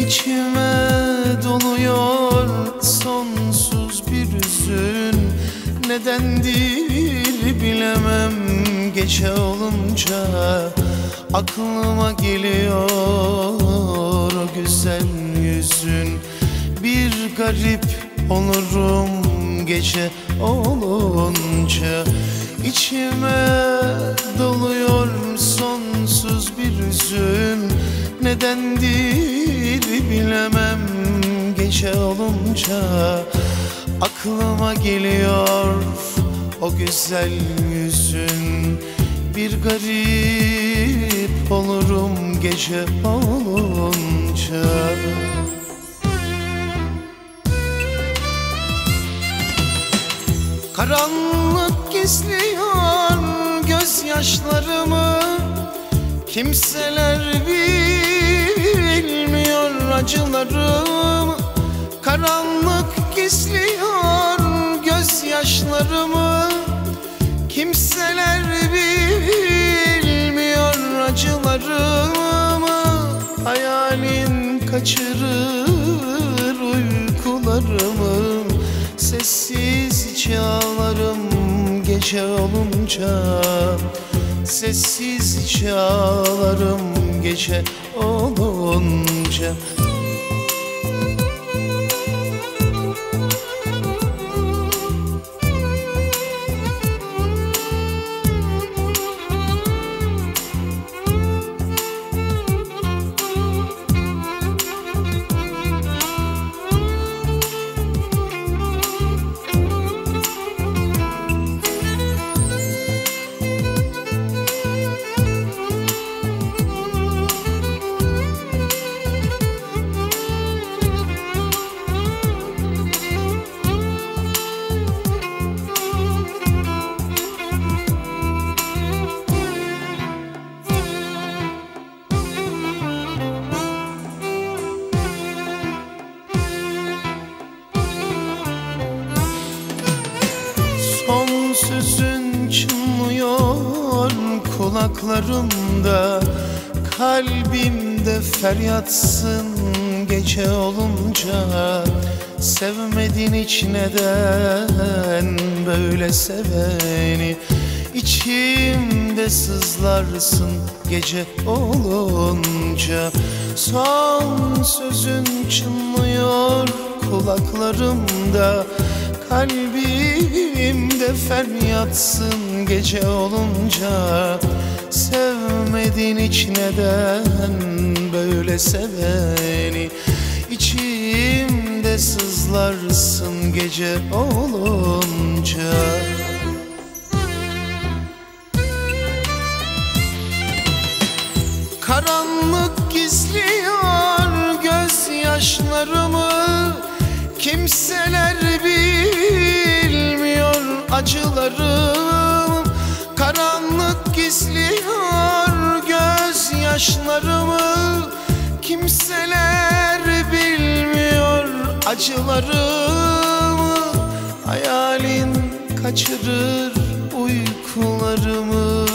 İçime doluyor sonsuz bir hüzün. Nedendir bilemem, gece olunca aklıma geliyor o güzel yüzün. Bir garip olurum gece olunca. İçime doluyor sonsuz bir hüzün. Nedendir bilemem, gece olunca aklıma geliyor o güzel yüzün. Bir garip olurum gece olunca. Karanlık gizliyor gözyaşlarımı. Kimseler bilmiyor acılarımı. Karanlık gizliyor gözyaşlarımı. Kimseler bilmiyor acılarımı. Hayalin kaçırır uykularımı. Sessizce ağlarım gece olunca. Sessizce ağlarım gece olunca. Son sözün çınlıyor kulaklarımda. Kalbimde feryatsın gece olunca. Sevmedin hiç, neden böyle seveni? İçimde sızlarsın gece olunca. Son sözün çınlıyor kulaklarımda. Kalbimde feryatsın gece olunca. Sevmedin hiç, neden böyle seveni? İçimde sızlarsın gece olunca. Karanlık gizliyor gözyaşlarımı. Kimseler bilmiyor acılarım. Karanlık gizliyor gözyaşlarımı. Kimseler bilmiyor acılarımı. Hayalin kaçırır uykularımı.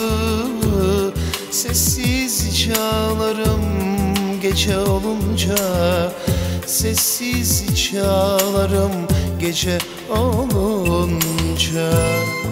Sessizce ağlarım gece olunca. Sessizce ağlarım gece olunca.